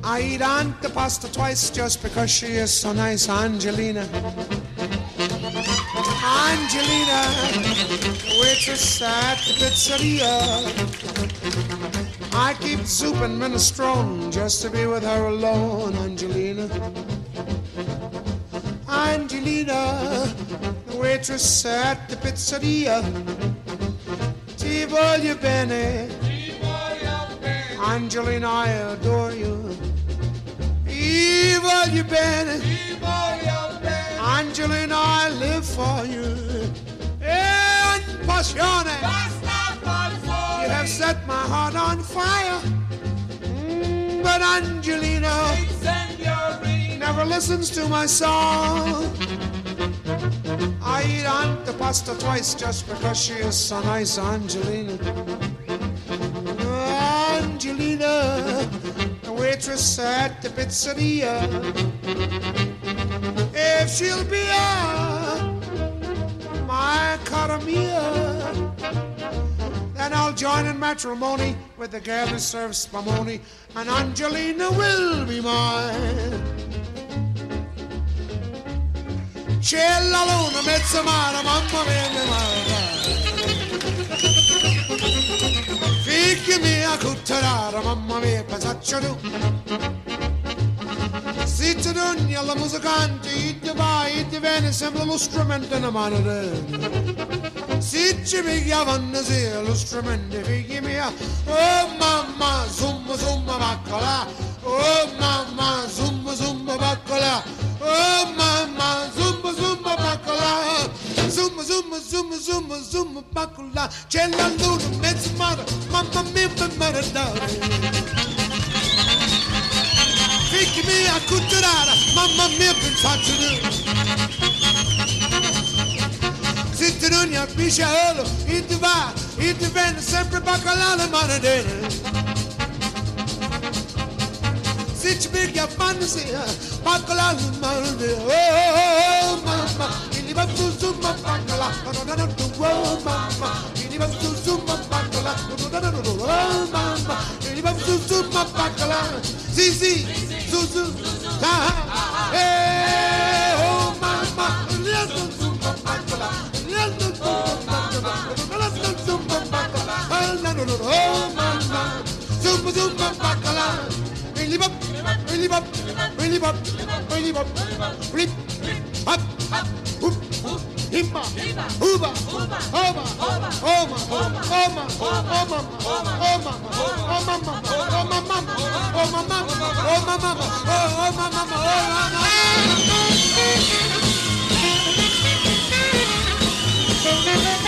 I eat Aunt Pasta twice just because she is so nice, Angelina. Angelina, waitress at the pizzeria. I keep soup and minestrone just to be with her alone, Angelina. Angelina, waitress at the pizzeria. Ti voglio bene, Angelina, I adore you. Ti voglio bene, Angelina, I live for you. En passione, you have set my heart on fire. But Angelina never listens to my song. I eat Aunt Pasta twice just because she is so nice, Angelina. Angelina, the waitress at the pizzeria. If she'll be my cara mia, then I'll join in matrimony with the girl who serves spumoni, and Angelina will be mine. C'è la luna, mezza mare, mamma mia, mia mare. Figli mia, cutterara, mamma mia, pensaccia tu. Zitta d'ogni alla musicante, idde vai, idde viene, sembra lo strumento in mano te. Si ci pigliavano sì, lo strumento, figli mia. Oh mamma, zumba, zumba, baccola. Oh mamma, zumba, zumba, baccola. Oh mamma, zumba, zumba, baccola. Zumba, zumba, zumba, zumba, zumba, baccola. C'è la luna, mezzo mare, mamma mia, mi maradare. Figli mia, cutterara, mamma mia, pensaccio tu. Sitte d'ogni albicciolo, il ti va, il ti viene sempre baccalà le manadere. Se ci piglia a fantasia, baccalà le manadere. Oh mamma, il va su su ma baccalà, oh mamma, il va su su ma baccalà, oh mamma, il va su su ma baccalà. Sì sì, su su, oh mamma, il va su su ma baccalà. Oh mamma, zumba zumba bacala, really bop, really bop, really bop, really bop, flip, hop, hoop, himba, hooba, hoba, homa, homa, homa, homa, homa, oh mama, oh mama, oh mama, oh mama, oh mama, oh mama.